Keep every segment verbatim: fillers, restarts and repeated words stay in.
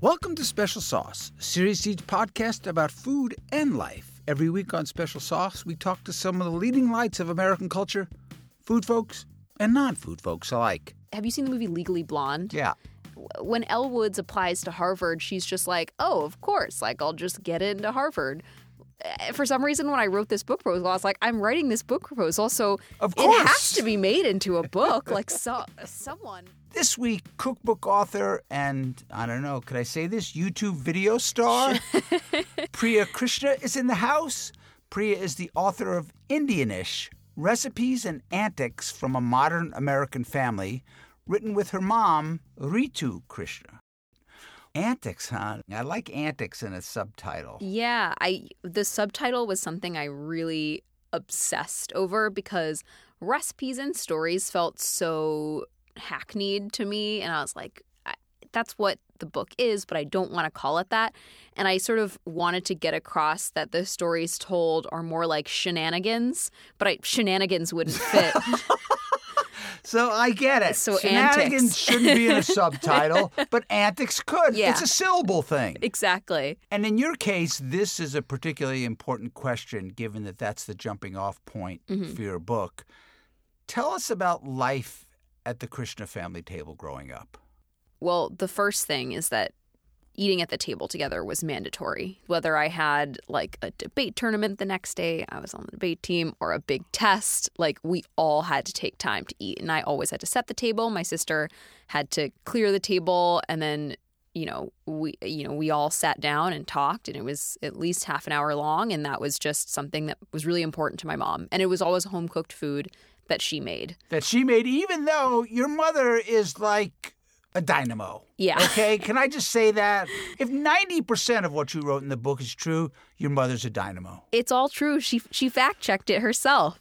Welcome to Special Sauce, a Serious Seeds podcast about food and life. Every week on Special Sauce, we talk to some of the leading lights of American culture, food folks and non-food folks alike. Have you seen the movie Legally Blonde? Yeah. When Elle Woods applies to Harvard, she's just like, oh, of course, like, I'll just get into Harvard. For some reason, when I wrote this book proposal, I was like, I'm writing this book proposal, so of course. It has to be made into a book. Like, so, someone... This week, cookbook author and, I don't know, could I say this, YouTube video star, Priya Krishna is in the house. Priya is the author of Indianish, Recipes and Antics from a Modern American Family, written with her mom, Ritu Krishna. Antics, huh? I like antics in a subtitle. Yeah, I the subtitle was something I really obsessed over because recipes and stories felt so hackneyed to me, and I was like, I, that's what the book is, but I don't want to call it that. And I sort of wanted to get across that the stories told are more like shenanigans, but I, shenanigans wouldn't fit. So I get it. So Shenanigans antics. shouldn't be in a subtitle, but antics could. Yeah. It's a syllable thing. Exactly. And in your case, this is a particularly important question, given that that's the jumping off point Mm-hmm. for your book. Tell us about life at the Krishna family table growing up. Well, the first thing is that eating at the table together was mandatory. Whether I had like a debate tournament the next day, I was on the debate team, or a big test, like we all had to take time to eat. And I always had to set the table. My sister had to clear the table, and then, you know, we you know, we all sat down and talked, and it was at least half an hour long, and that was just something that was really important to my mom. And it was always home cooked food that she made. That she made, even though your mother is like a dynamo. Yeah. Okay? Can I just say that? If ninety percent of what you wrote in the book is true, your mother's a dynamo. It's all true. She she fact-checked it herself.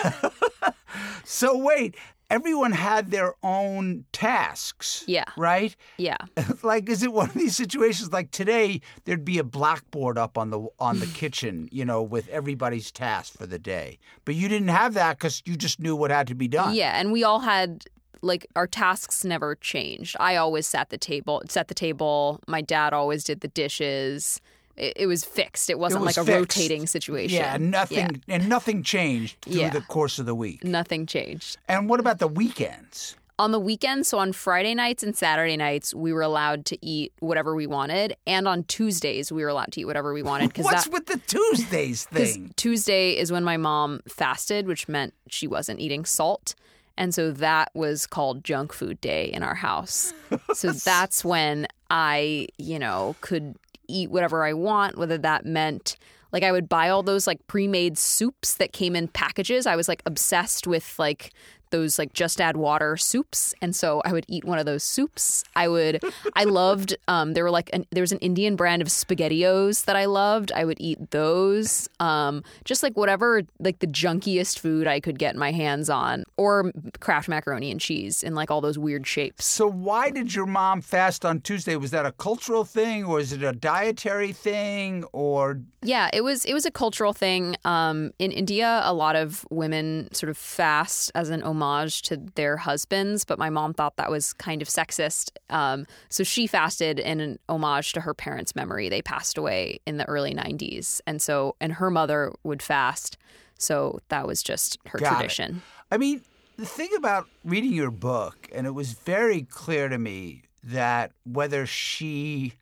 So wait, everyone had their own tasks. Yeah. Right? Yeah. Like, is it one of these situations like today, there'd be a blackboard up on the on the kitchen, you know, with everybody's task for the day. But you didn't have that because you just knew what had to be done. Yeah, and we all had, like, our tasks never changed. I always sat the table, set the table. My dad always did the dishes. It, it was fixed. It wasn't It was like a fixed. rotating situation. Yeah, nothing and nothing changed through Yeah. the course of the week. Nothing changed. And what about the weekends? On the weekends, so on Friday nights and Saturday nights, we were allowed to eat whatever we wanted. And on Tuesdays, we were allowed to eat whatever we wanted. What's that, with the Tuesdays thing? Tuesday is when my mom fasted, which meant she wasn't eating salt. And so that was called junk food day in our house. So that's when I, you know, could eat whatever I want, whether that meant, like, I would buy all those, like, pre-made soups that came in packages. I was, like, obsessed with, like, those, like, just add water soups. And so I would eat one of those soups. I would, I loved, um, there were, like, an, there was an Indian brand of SpaghettiOs that I loved. I would eat those. Um, just, like, whatever, like, the junkiest food I could get my hands on. Or Kraft macaroni and cheese in, like, all those weird shapes. So why did your mom fast on Tuesday? Was that a cultural thing, or is it a dietary thing, or... Yeah, it was it was a cultural thing. Um, in India, a lot of women sort of fast as an homage to their husbands, but my mom thought that was kind of sexist. Um, so she fasted in an homage to her parents' memory. They passed away in the early nineties. And so, and her mother would fast. So that was just her Got it. tradition. I mean, the thing about reading your book, and it was very clear to me that whether she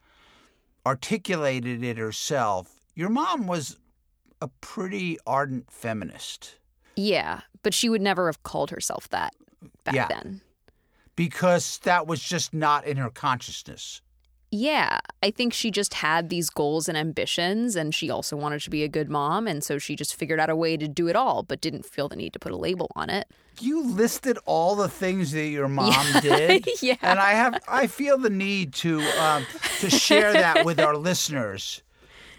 articulated it herself, your mom was a pretty ardent feminist. Yeah, but she would never have called herself that back Yeah. then. Because that was just not in her consciousness. Yeah, I think she just had these goals and ambitions, and she also wanted to be a good mom, and so she just figured out a way to do it all, but didn't feel the need to put a label on it. You listed all the things that your mom did, Yeah. and I have I feel the need to um, to share that with our listeners.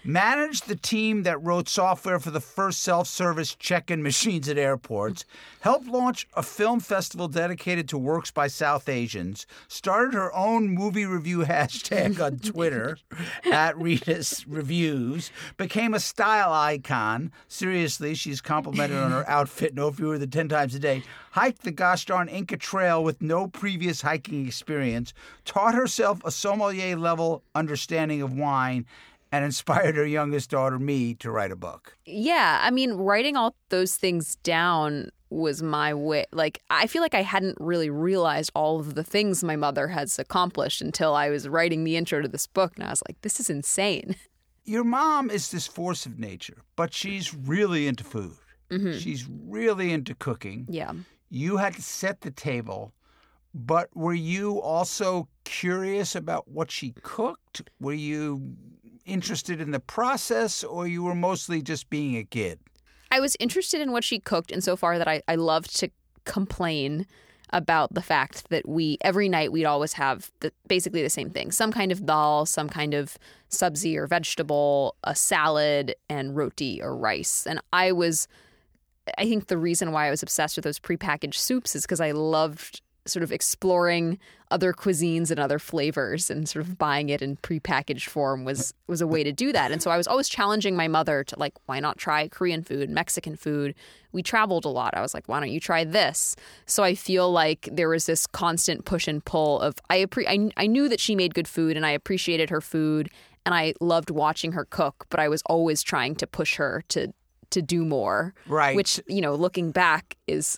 managed the team that wrote software for the first self-service check-in machines at airports, helped launch a film festival dedicated to works by South Asians, started her own movie review hashtag on Twitter at Rita's Reviews, became a style icon. Seriously, she's complimented on her outfit no fewer than ten times a day, hiked the gosh darn Inca Trail with no previous hiking experience, taught herself a sommelier-level understanding of wine, and inspired her youngest daughter, me, to write a book. Yeah, I mean, writing all those things down was my way. Like, I feel like I hadn't really realized all of the things my mother has accomplished until I was writing the intro to this book, and I was like, this is insane. Your mom is this force of nature, but she's really into food. Mm-hmm. She's really into cooking. Yeah. You had to set the table, but were you also curious about what she cooked? Were you interested in the process, or you were mostly just being a kid? I was interested in what she cooked insofar that I, I loved to complain about the fact that we, every night we'd always have the, basically the same thing. Some kind of dal, some kind of sabzi or vegetable, a salad, and roti or rice. And I was, I think the reason why I was obsessed with those prepackaged soups is because I loved sort of exploring other cuisines and other flavors, and sort of buying it in prepackaged form was was a way to do that. And so I was always challenging my mother to, like, why not try Korean food, Mexican food? We traveled a lot. I was like, why don't you try this? So I feel like there was this constant push and pull of I appre- I, I knew that she made good food and I appreciated her food and I loved watching her cook, but I was always trying to push her to to do more. Right. Which, you know, looking back is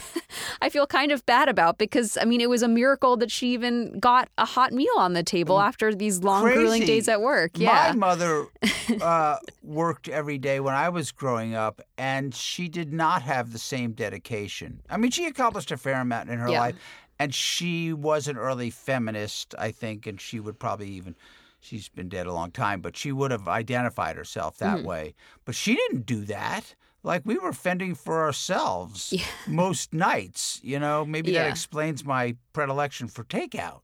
I feel kind of bad about, because, I mean, it was a miracle that she even got a hot meal on the table after these long, Crazy. grueling days at work. Yeah. My mother uh, worked every day when I was growing up, and she did not have the same dedication. I mean, she accomplished a fair amount in her Yeah. life, and she was an early feminist, I think, and she would probably even... She's been dead a long time, but she would have identified herself that Mm-hmm. way. But she didn't do that. Like, we were fending for ourselves Yeah. most nights, you know? Maybe Yeah. that explains my predilection for takeout.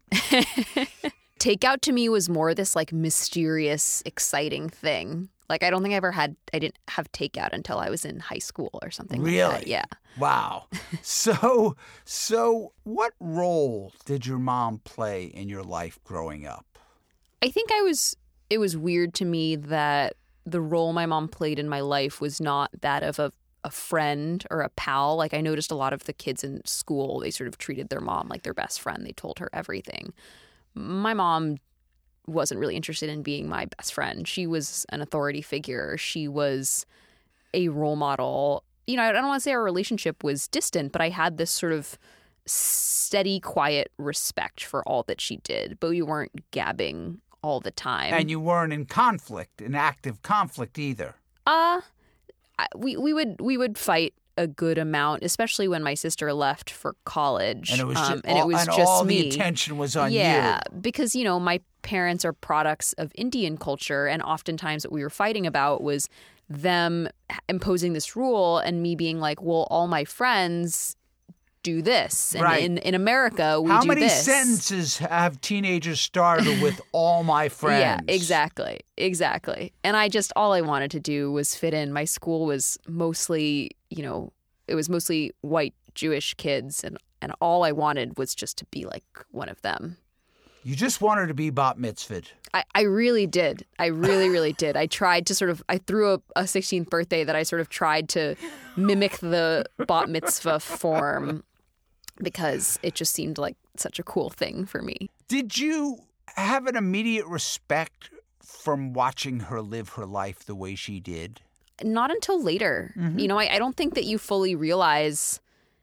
Takeout to me was more this, like, mysterious, exciting thing. Like, I don't think I ever had, I didn't have takeout until I was in high school or something like Really? that. Yeah. Wow. So, so what role did your mom play in your life growing up? I think I was, it was weird to me that the role my mom played in my life was not that of a, a friend or a pal. Like, I noticed a lot of the kids in school, they sort of treated their mom like their best friend. They told her everything. My mom wasn't really interested in being my best friend. She was an authority figure. She was a role model. You know, I don't want to say our relationship was distant, but I had this sort of steady, quiet respect for all that she did. But we weren't gabbing all the time. And you weren't in conflict, in active conflict either. Uh, I- we we would we would fight a good amount, especially when my sister left for college. And it was, um, just, and all, it was and just all me. the attention was on yeah, you. because, you know, my parents are products of Indian culture, and oftentimes what we were fighting about was them imposing this rule and me being like, well, all my friends do this. And Right. in, in America, we How do many this. sentences have teenagers started with all my friends? Yeah, exactly. Exactly. And I just, all I wanted to do was fit in. My school was mostly, you know, it was mostly white Jewish kids. And, and all I wanted was just to be like one of them. You just wanted to be bat mitzvahed. I, I really did. I really, really did. I tried to sort of, I threw a, a sixteenth birthday that I sort of tried to mimic the bat mitzvah form, because it just seemed like such a cool thing for me. Did you have an immediate respect from watching her live her life the way she did? Not until later. Mm-hmm. You know, I, I don't think that you fully realize,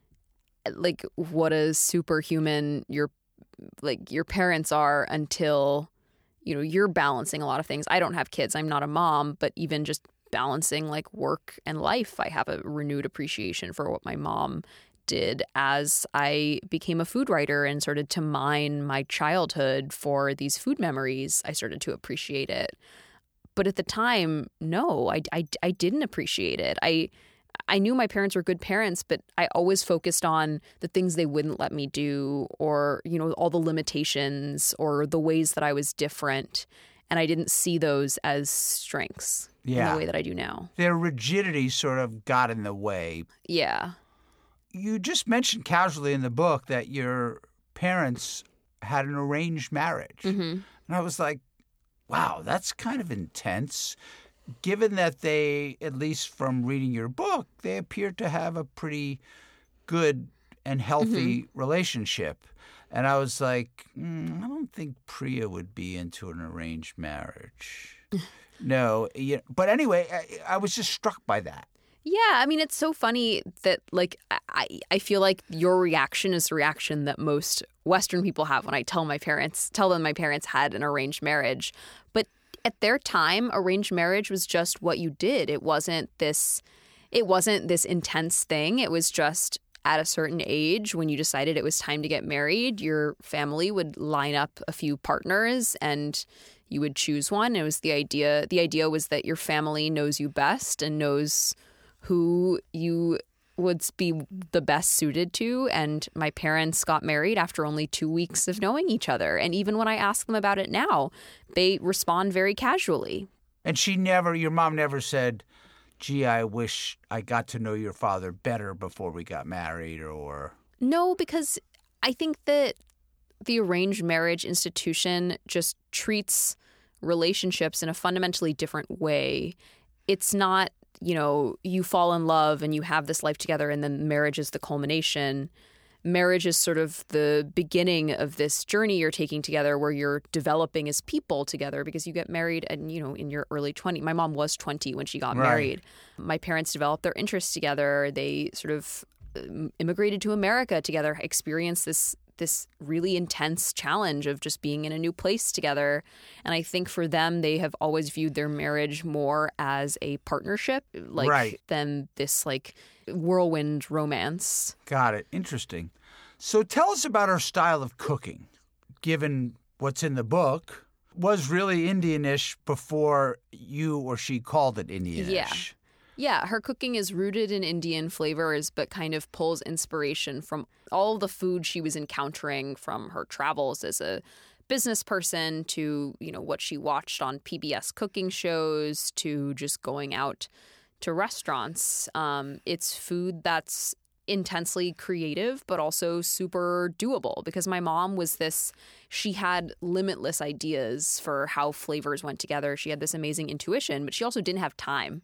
like, what a superhuman your, like, your parents are until, you know, you're balancing a lot of things. I don't have kids. I'm not a mom, but even just balancing, like, work and life, I have a renewed appreciation for what my mom did as I became a food writer and started to mine my childhood for these food memories. I started to appreciate it. But at the time, no, I, I, I didn't appreciate it. I I knew my parents were good parents, but I always focused on the things they wouldn't let me do, or, you know, all the limitations or the ways that I was different. And I didn't see those as strengths Yeah. in the way that I do now. Their rigidity sort of got in the way. Yeah. You just mentioned casually in the book that your parents had an arranged marriage. Mm-hmm. And I was like, wow, that's kind of intense, given that they, at least from reading your book, they appear to have a pretty good and healthy mm-hmm. relationship. And I was like, mm, I don't think Priya would be into an arranged marriage. No. Yeah, but anyway, I, I was just struck by that. Yeah, I mean, it's so funny that, like, I, I feel like your reaction is the reaction that most Western people have when I tell my parents, tell them my parents had an arranged marriage. But at their time, arranged marriage was just what you did. It wasn't this, it wasn't this intense thing. It was just at a certain age, when you decided it was time to get married, your family would line up a few partners and you would choose one. It was the idea, the idea was that your family knows you best and knows who you would be the best suited to. And my parents got married after only two weeks of knowing each other. And even when I ask them about it now, they respond very casually. And she never, your mom never said, gee, I wish I got to know your father better before we got married, or... No, because I think that the arranged marriage institution just treats relationships in a fundamentally different way. It's not, you know, you fall in love and you have this life together and then marriage is the culmination. Marriage is sort of the beginning of this journey you're taking together where you're developing as people together, because you get married and, you know, in your early twenties. My mom was twenty when she got right. married. My parents developed their interests together. They sort of immigrated to America together, experienced this this really intense challenge of just being in a new place together. And I think for them, they have always viewed their marriage more as a partnership, like right. than this like whirlwind romance. Got it. Interesting. So tell us about her style of cooking, given what's in the book was really Indianish before you or she called it Indianish. Yeah. Yeah, her cooking is rooted in Indian flavors, but kind of pulls inspiration from all the food she was encountering from her travels as a business person to, you know, what she watched on P B S cooking shows to just going out to restaurants. Um, it's food that's intensely creative, but also super doable, because my mom was this, she had limitless ideas for how flavors went together. She had this amazing intuition, but she also didn't have time.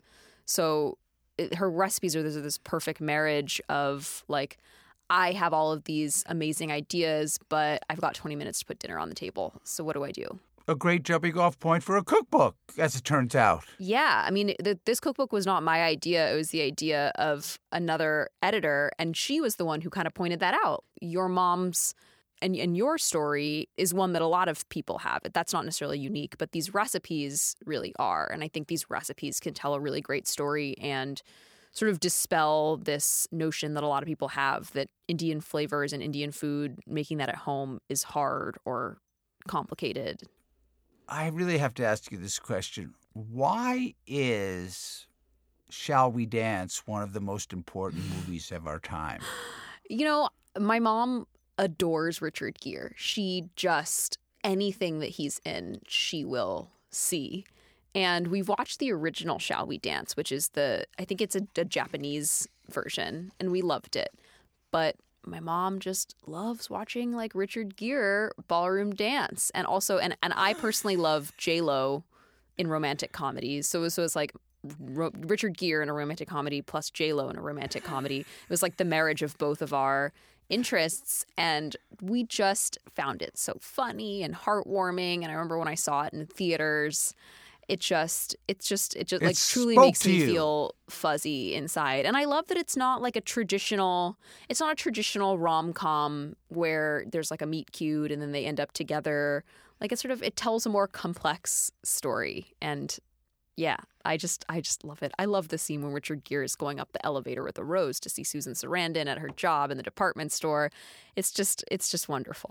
So it, her recipes are this, this perfect marriage of like, I have all of these amazing ideas, but I've got twenty minutes to put dinner on the table. So what do I do? A great jumping off point for a cookbook, as it turns out. Yeah. I mean, the, this cookbook was not my idea. It was the idea of another editor. And she was the one who kind of pointed that out. Your mom's And, and your story is one that a lot of people have. That's not necessarily unique, but these recipes really are. And I think these recipes can tell a really great story and sort of dispel this notion that a lot of people have that Indian flavors and Indian food, making that at home is hard or complicated. I really have to ask you this question. Why is Shall We Dance one of the most important movies of our time? You know, my mom adores Richard Gere. She just, anything that he's in, she will see. And we've watched the original Shall We Dance, which is the, I think it's a, a Japanese version, and we loved it. But my mom just loves watching like Richard Gere ballroom dance. And also, and, and I personally love J-Lo in romantic comedies. So, so it's like Ro- Richard Gere in a romantic comedy plus J-Lo in a romantic comedy. It was like the marriage of both of our interests, and we just found it so funny and heartwarming. And I remember when I saw it in theaters, it just, it's just, it just It like truly spoke makes to me you. feel fuzzy inside. And I love that it's not like a traditional, it's not a traditional rom-com where there's like a meet cute and then they end up together. Like it's sort of, it tells a more complex story. And yeah, I just I just love it. I love the scene when Richard Gere is going up the elevator with a rose to see Susan Sarandon at her job in the department store. It's just it's just wonderful.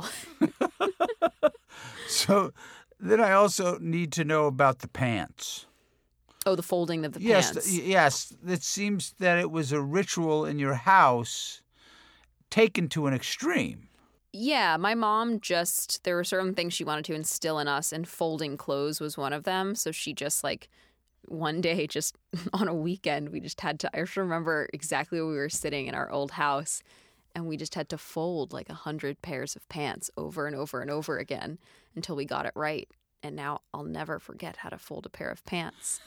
So then I also need to know about the pants. Oh, the folding of the Yes, pants. th- yes. It seems that it was a ritual in your house taken to an extreme. Yeah, my mom just, there were certain things she wanted to instill in us, and folding clothes was one of them. So she just like, one day, just on a weekend, we just had to, I just remember exactly where we were sitting in our old house, and we just had to fold like a hundred pairs of pants over and over and over again until we got it right. And now I'll never forget how to fold a pair of pants.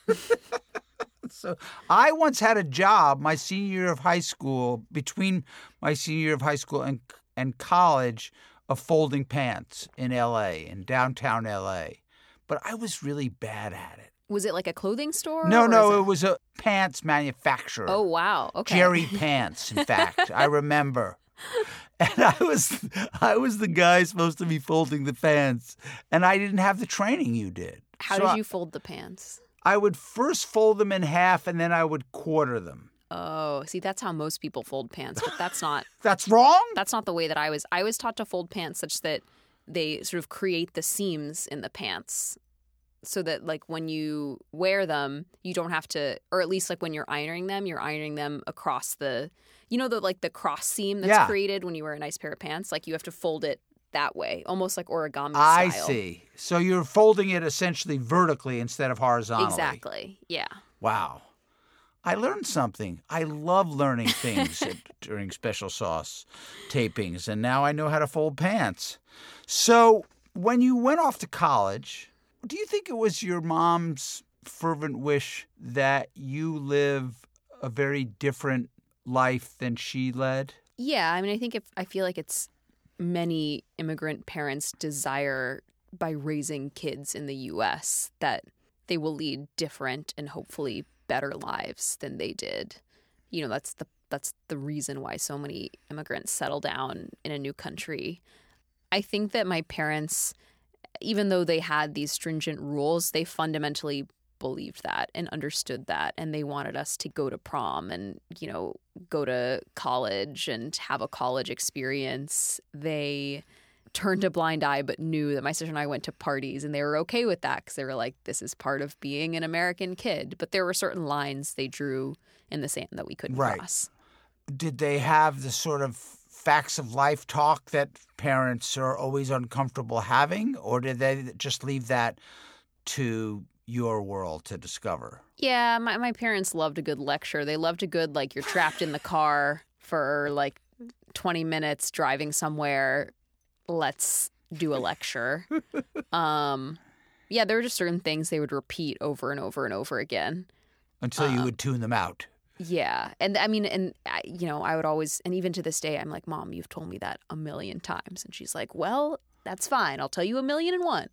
So I once had a job my senior year of high school, between my senior year of high school and and college, of folding pants in L A, in downtown L A. But I was really bad at it. Was it like a clothing store? No, or no, is it was a pants manufacturer. Oh, wow. Okay. Jerry Pants, in fact. I remember. And I was I was the guy supposed to be folding the pants, and I didn't have the training you did. How So did I- you fold the pants? I would first fold them in half, and then I would quarter them. Oh, see, that's how most people fold pants, but that's not That's wrong? that's not the way that I was. I was taught to fold pants such that they sort of create the seams in the pants, so that like when you wear them, you don't have to, or at least like when you're ironing them, you're ironing them across the, you know, the like the cross seam that's Yeah. created when you wear a nice pair of pants. Like you have to fold it that way, almost like origami I style. see. So you're folding it essentially vertically instead of horizontally. Exactly. Yeah. Wow. I learned something. I love learning things at, during Special Sauce tapings, and now I know how to fold pants. So when you went off to college, do you think it was your mom's fervent wish that you live a very different life than she led? Yeah, I mean, I think if I feel like it's many immigrant parents' desire by raising kids in the U S that they will lead different and hopefully better lives than they did. You know, that's the that's the reason why so many immigrants settle down in a new country. I think that my parents, even though they had these stringent rules, they fundamentally believed that and understood that, and they wanted us to go to prom and, you know, go to college and have a college experience. They turned a blind eye but knew that my sister and I went to parties, and they were okay with that because they were like, this is part of being an American kid. But there were certain lines they drew in the sand that we couldn't Right. cross. Did they have the sort of facts of life talk that parents are always uncomfortable having, or did they just leave that to your world to discover? Yeah, my, my parents loved a good lecture. They loved a good, like, you're trapped in the car for like twenty minutes driving somewhere. Let's do a lecture. um, yeah, there were just certain things they would repeat over and over and over again. Until you Um, would tune them out. Yeah. And I mean, and, I, you know, I would always, and even to this day, I'm like, Mom, you've told me that a million times. And she's like, well, that's fine. I'll tell you a million and one.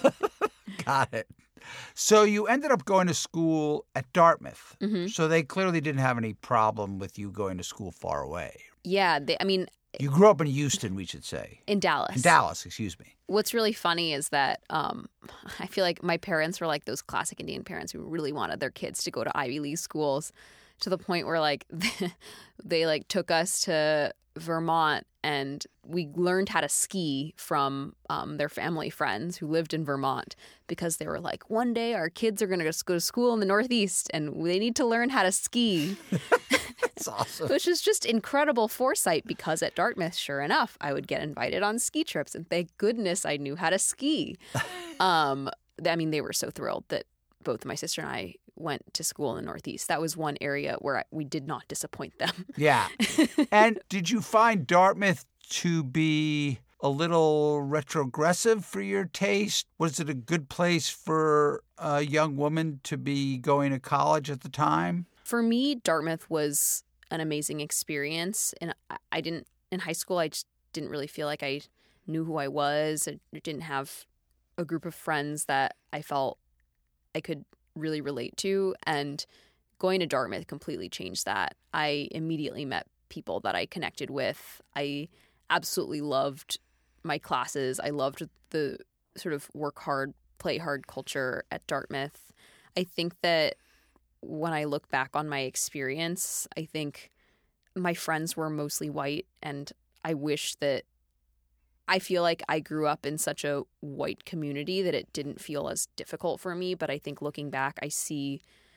Got it. So you ended up going to school at Dartmouth. Mhm. So they clearly didn't have any problem with you going to school far away. Yeah. They, I mean, You grew up in Houston, we should say. in Dallas. In Dallas, excuse me. What's really funny is that um, I feel like my parents were like those classic Indian parents who really wanted their kids to go to Ivy League schools, to the point where like they like took us to Vermont, and we learned how to ski from um, their family friends who lived in Vermont, because they were like, one day our kids are going to go to school in the Northeast and they need to learn how to ski. That's awesome. Which is just incredible foresight, because at Dartmouth, sure enough, I would get invited on ski trips, and thank goodness I knew how to ski. Um, I mean, they were so thrilled that both my sister and I went to school in the Northeast. That was one area where I, we did not disappoint them. Yeah. And did you find Dartmouth to be a little retrogressive for your taste? Was it a good place for a young woman to be going to college at the time? For me, Dartmouth was an amazing experience. And I, I didn't, in high school, I just didn't really feel like I knew who I was. I didn't have a group of friends that I felt I could really relate to. And going to Dartmouth completely changed that. I immediately met people that I connected with. I absolutely loved my classes. I loved the sort of work hard, play hard culture at Dartmouth. I think that when I look back on my experience, I think my friends were mostly white, and I wish that I feel like I grew up in such a white community that it didn't feel as difficult for me. But I think looking back, I see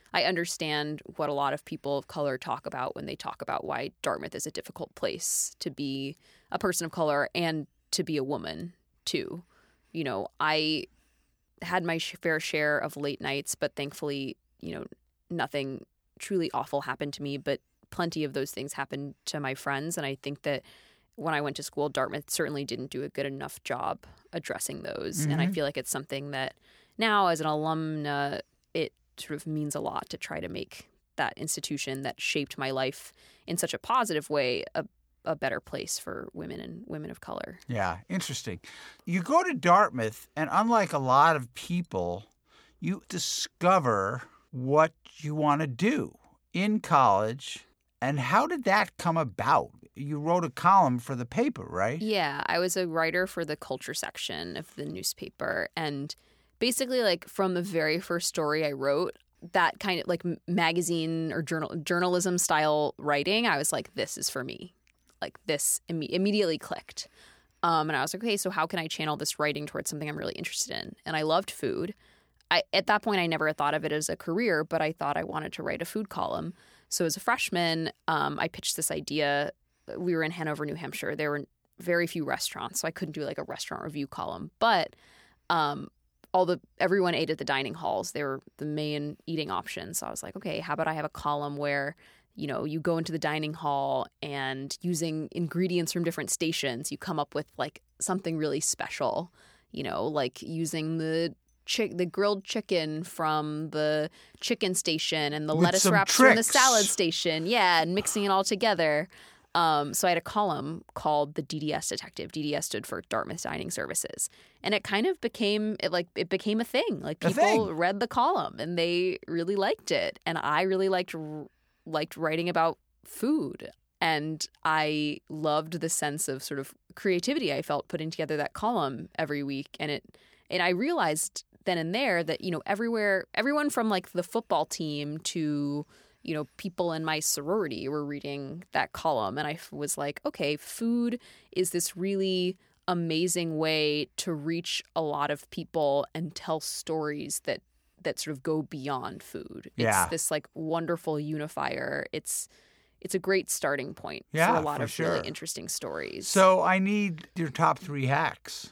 I understand what a lot of people of color talk about when they talk about why Dartmouth is a difficult place to be a person of color and to be a woman, too. You know, I had my fair share of late nights, but thankfully, you know, nothing truly awful happened to me, but plenty of those things happened to my friends. And I think that when I went to school, Dartmouth certainly didn't do a good enough job addressing those. Mm-hmm. And I feel like it's something that now as an alumna, it sort of means a lot to try to make that institution that shaped my life in such a positive way a, a better place for women and women of color. Yeah, interesting. You go to Dartmouth, and unlike a lot of people, you discover what you want to do in college. And how did that come about? You wrote a column for the paper, right? Yeah, I was a writer for the culture section of the newspaper. And basically, like, from the very first story I wrote, that kind of like magazine or journal journalism style writing, I was like, this is for me. Like, this imme- immediately clicked. Um, and I was like, okay, so how can I channel this writing towards something I'm really interested in? And I loved food. I, at that point, I never thought of it as a career, but I thought I wanted to write a food column. So as a freshman, um, I pitched this idea. We were in Hanover, New Hampshire. There were very few restaurants, so I couldn't do like a restaurant review column. But um, all the everyone ate at the dining halls. They were the main eating option. So I was like, okay, how about I have a column where, you know, you go into the dining hall and using ingredients from different stations, you come up with like something really special, you know, like using the Chick, the grilled chicken from the chicken station and the With lettuce some wraps from the tricks. salad station. Yeah, and mixing it all together. Um, so I had a column called the D D S Detective. D D S stood for Dartmouth Dining Services. And it kind of became it like it became a thing. Like A people thing. read the column and they really liked it. And I really liked liked writing about food. And I loved the sense of sort of creativity I felt putting together that column every week. And it and I realized then and there that, you know, everywhere, everyone from like the football team to, you know, people in my sorority were reading that column. And I was like, okay, food is this really amazing way to reach a lot of people and tell stories that that sort of go beyond food. Yeah. It's this like wonderful unifier. It's it's a great starting point Yeah, for a lot for of sure. really interesting stories. So I need your top three hacks.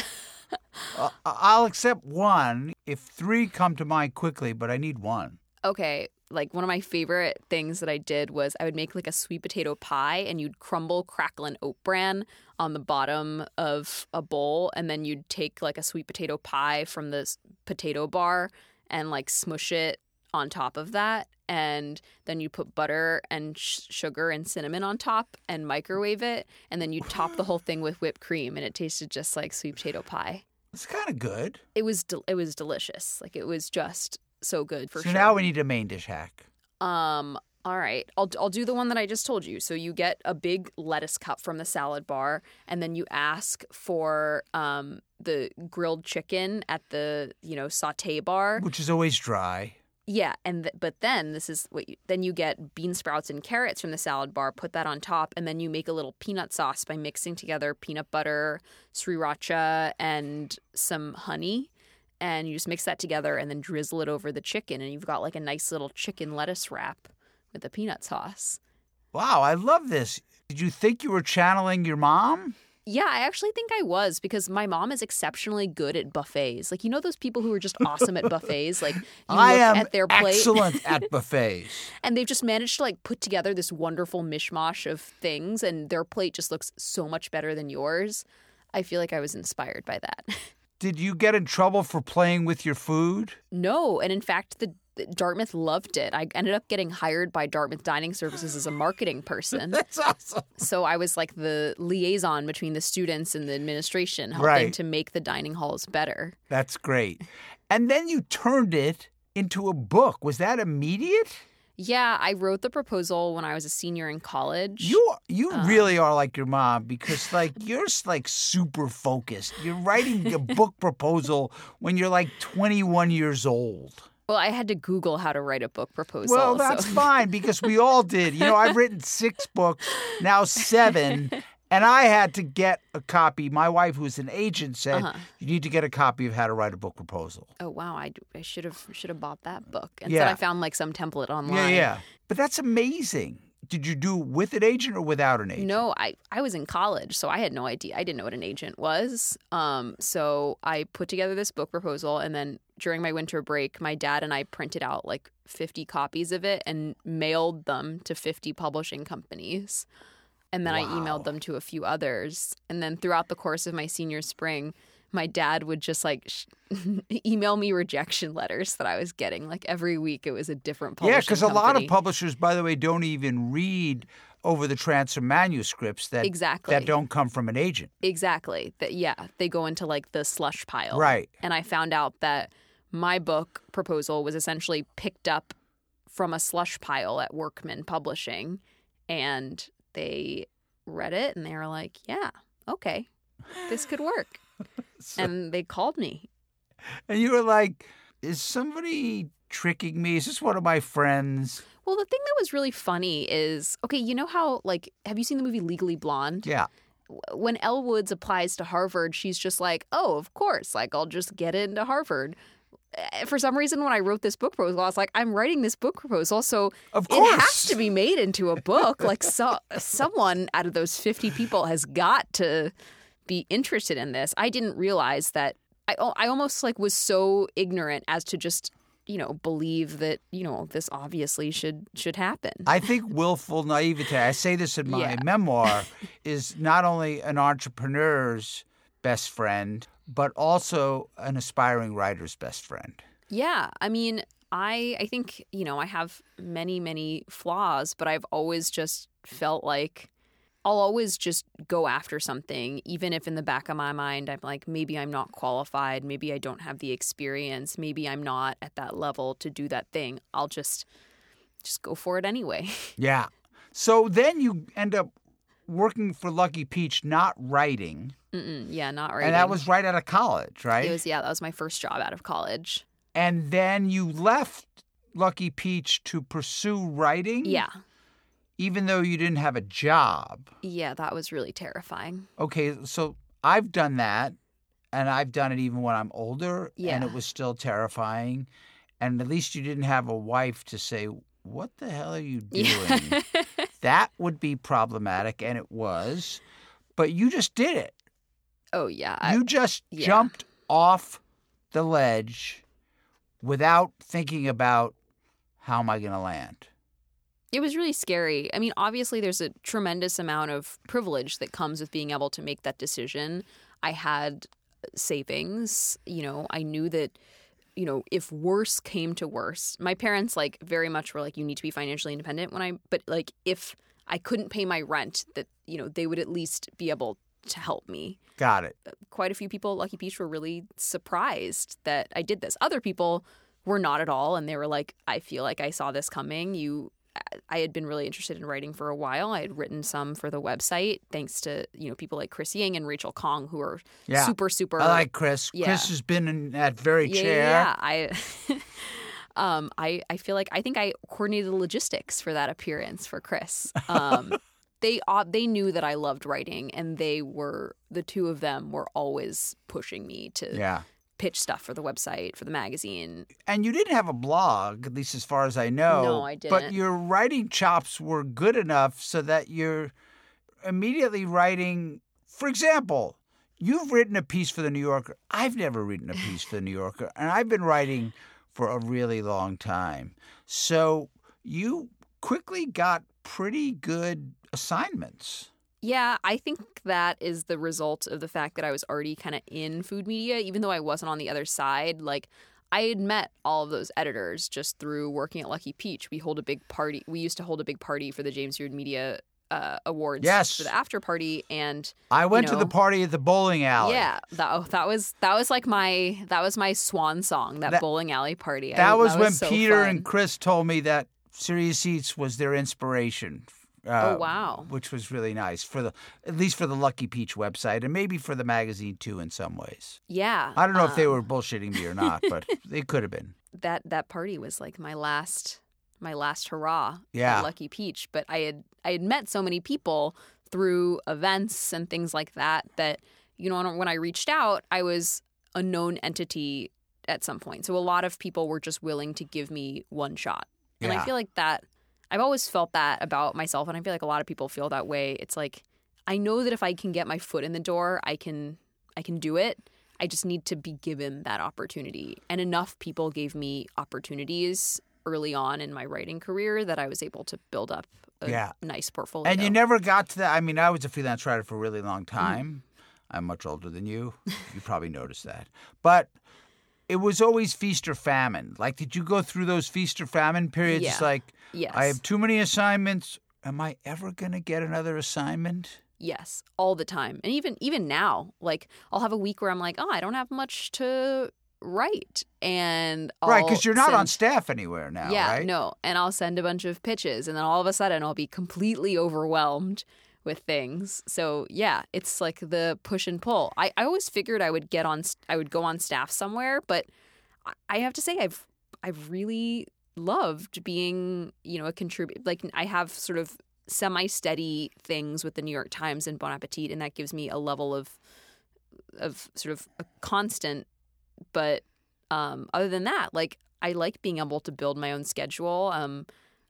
uh, I'll accept one if three come to mind quickly, but I need one. Okay, like one of my favorite things that I did was I would make like a sweet potato pie and you'd crumble crackle and oat bran on the bottom of a bowl, and then you'd take like a sweet potato pie from this potato bar and like smush it on top of that, and then you put butter and sh- sugar and cinnamon on top and microwave it, and then you top the whole thing with whipped cream, and it tasted just like sweet potato pie. It's kind of good. It was del- it was delicious. Like it was just so good for so sure. now we need a main dish hack. Um. All right, I'll I'll do the one that I just told you. So you get a big lettuce cup from the salad bar, and then you ask for um the grilled chicken at the you know saute bar. Which is always dry. Yeah, and th- but then this is what you, then you get bean sprouts and carrots from the salad bar. Put that on top, and then you make a little peanut sauce by mixing together peanut butter, sriracha, and some honey. And you just mix that together and then drizzle it over the chicken, and you've got like a nice little chicken lettuce wrap with a peanut sauce. Wow, I love this. Did you think you were channeling your mom? Yeah, I actually think I was, because my mom is exceptionally good at buffets. Like, you know those people who are just awesome at buffets? Like, you I look am at their plate. excellent at buffets. And they've just managed to, like, put together this wonderful mishmash of things, and their plate just looks so much better than yours. I feel like I was inspired by that. Did you get in trouble for playing with your food? No, and in fact, the Dartmouth loved it. I ended up getting hired by Dartmouth Dining Services as a marketing person. That's awesome. So I was like the liaison between the students and the administration, helping Right. to make the dining halls better. That's great. And then you turned it into a book. Was that immediate? Yeah, I wrote the proposal when I was a senior in college. You you Um, really are like your mom, because like you're like super focused. You're writing a book proposal when you're like twenty-one years old. Well, I had to Google how to write a book proposal. Well, that's so. fine, because we all did. You know, I've written six books, now seven, And I had to get a copy. My wife, who's an agent, said, Uh-huh. you need to get a copy of How to Write a Book Proposal. Oh, wow. I, I should have should have bought that book. Instead, Yeah. I found like some template online. Yeah, yeah. But that's amazing. Did you do with an agent or without an agent? No, I, I was in college, so I had no idea. I didn't know what an agent was. Um, so I put together this book proposal, and then during my winter break, my dad and I printed out like fifty copies of it and mailed them to fifty publishing companies. And then Wow. I emailed them to a few others. And then throughout the course of my senior spring, my dad would just like sh- email me rejection letters that I was getting. Like every week it was a different publishing Yeah, because a lot of company. publishers, by the way, don't even read over the transfer manuscripts that, Exactly. that don't come from an agent. Exactly. That yeah, they go into like the slush pile. Right. And I found out that my book proposal was essentially picked up from a slush pile at Workman Publishing, and they read it and they were like, "Yeah, okay, this could work." So- And they called me. And you were like, is somebody tricking me? Is this one of my friends? Well, the thing that was really funny is, okay, you know how like, have you seen the movie Legally Blonde? Yeah. When Elle Woods applies to Harvard, she's just like, "Oh, of course, like I'll just get into Harvard." For some reason, when I wrote this book proposal, I was like, I'm writing this book proposal, so Of it has course. to be made into a book. Like, so someone out of those fifty people has got to be interested in this. I didn't realize that. I, I almost like was so ignorant as to just, you know, believe that, you know, this obviously should should happen. I think willful naivete, I say this in my Yeah. memoir, is not only an entrepreneur's best friend, but also an aspiring writer's best friend. Yeah, I mean, I I think, you know, I have many, many flaws, but I've always just felt like I'll always just go after something, even if in the back of my mind I'm like, maybe I'm not qualified, maybe I don't have the experience, maybe I'm not at that level to do that thing. I'll just just go for it anyway. Yeah. So then you end up working for Lucky Peach, not writing. Mm-mm, yeah, not right. And that was right out of college, right? It was, yeah, that was my first job out of college. And then you left Lucky Peach to pursue writing? Yeah. Even though you didn't have a job. Yeah, that was really terrifying. Okay, so I've done that, and I've done it even when I'm older, and Yeah. it was still terrifying. And at least you didn't have a wife to say, what the hell are you doing? Yeah. That would be problematic, and it was. But you just did it. Oh, yeah. I- You just yeah. jumped off the ledge without thinking about, how am I going to land? It was really scary. I mean, obviously, there's a tremendous amount of privilege that comes with being able to make that decision. I had savings. You know, I knew that, you know, if worse came to worse, my parents, like, very much were like, you need to be financially independent when I, but, like, if I couldn't pay my rent, that, you know, they would at least be able to help me. Got it. Quite a few people at Lucky Peach were really surprised that I did this. Other people were not at all. And they were like, I feel like I saw this coming. You, I had been really interested in writing for a while. I had written some for the website, thanks to, you know, people like Chris Ying and Rachel Kong, who are Yeah. super, super. I like Chris. Yeah. Chris has been in that very yeah, chair. Yeah, I, um, I, I feel like I think I coordinated the logistics for that appearance for Chris. Um, they, uh, they knew that I loved writing, and they were the two of them were always pushing me to Yeah. pitch stuff for the website, for the magazine. And you didn't have a blog, at least as far as I know. No, I But didn't. your writing chops were good enough so that you're immediately writing. For example, you've written a piece for the New Yorker. I've never written a piece for the New Yorker, and I've been writing for a really long time. So you quickly got pretty good assignments. Yeah, I think that is the result of the fact that I was already kind of in food media, even though I wasn't on the other side. Like, I had met all of those editors just through working at Lucky Peach. We hold a big party. We used to hold a big party for the James Beard Media uh, Awards Yes. for the after party, and I went you to the know, party at the bowling alley. yeah, that oh, that was that was like my that was my swan song. That, That- bowling alley party. I- That was when so Peter fun. and Chris told me that Serious Seats was their inspiration. Uh, Oh, wow. Which was really nice for the, at least for the Lucky Peach website, and maybe for the magazine too in some ways. Yeah, I don't know if they um, were bullshitting me or not, but they could have been. that that party was like my last my last hurrah Yeah. at Lucky Peach. But I had I had met so many people through events and things like that, that, you know, when I reached out, I was a known entity at some point. So a lot of people were just willing to give me one shot. And Yeah. I feel like that, I've always felt that about myself. And I feel like a lot of people feel that way. It's like, I know that if I can get my foot in the door, I can, I can do it. I just need to be given that opportunity. And enough people gave me opportunities early on in my writing career that I was able to build up a Yeah. nice portfolio. And you never got to that. I mean, I was a freelance writer for a really long time. Mm. I'm much older than you. You probably noticed that. But it was always feast or famine. Like, did you go through those feast or famine periods? Yeah. It's like, Yes. I have too many assignments. Am I ever going to get another assignment? Yes, all the time. And even even now, like, I'll have a week where I'm like, oh, I don't have much to write. And I'll Right, because you're not send... on staff anywhere now, yeah, right? no. And I'll send a bunch of pitches, and then all of a sudden I'll be completely overwhelmed with things. So yeah, it's like the push and pull. I, I always figured I would get on, I would go on staff somewhere, but I have to say I've I've really loved being, you know, a contributor. Like, I have sort of semi-steady things with the New York Times and Bon Appetit, and that gives me a level of of sort of a constant. But um, other than that, like, I like being able to build my own schedule. Um,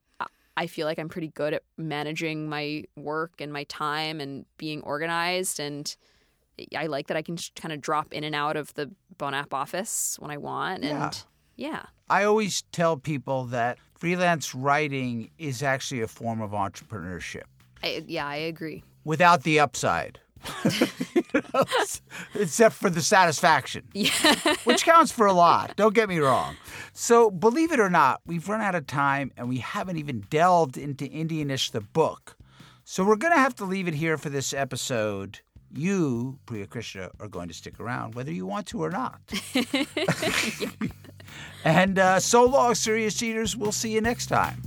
I feel like I'm pretty good at managing my work and my time and being organized, and I like that I can just kind of drop in and out of the Bon App office when I want. Yeah. And yeah. I always tell people that freelance writing is actually a form of entrepreneurship. I, yeah, I agree. Without the upside. You know, except for the satisfaction, Yeah. which counts for a lot. Don't get me wrong. So believe it or not, we've run out of time and we haven't even delved into Indianish the book. So we're going to have to leave it here for this episode. You, Priya Krishna, are going to stick around whether you want to or not. And uh, so long, serious eaters. We'll see you next time.